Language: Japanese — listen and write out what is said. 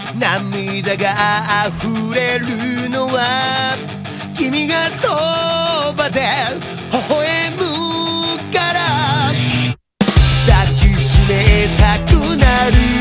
涙が溢れるのは君がそばで微笑むから抱きしめたくなる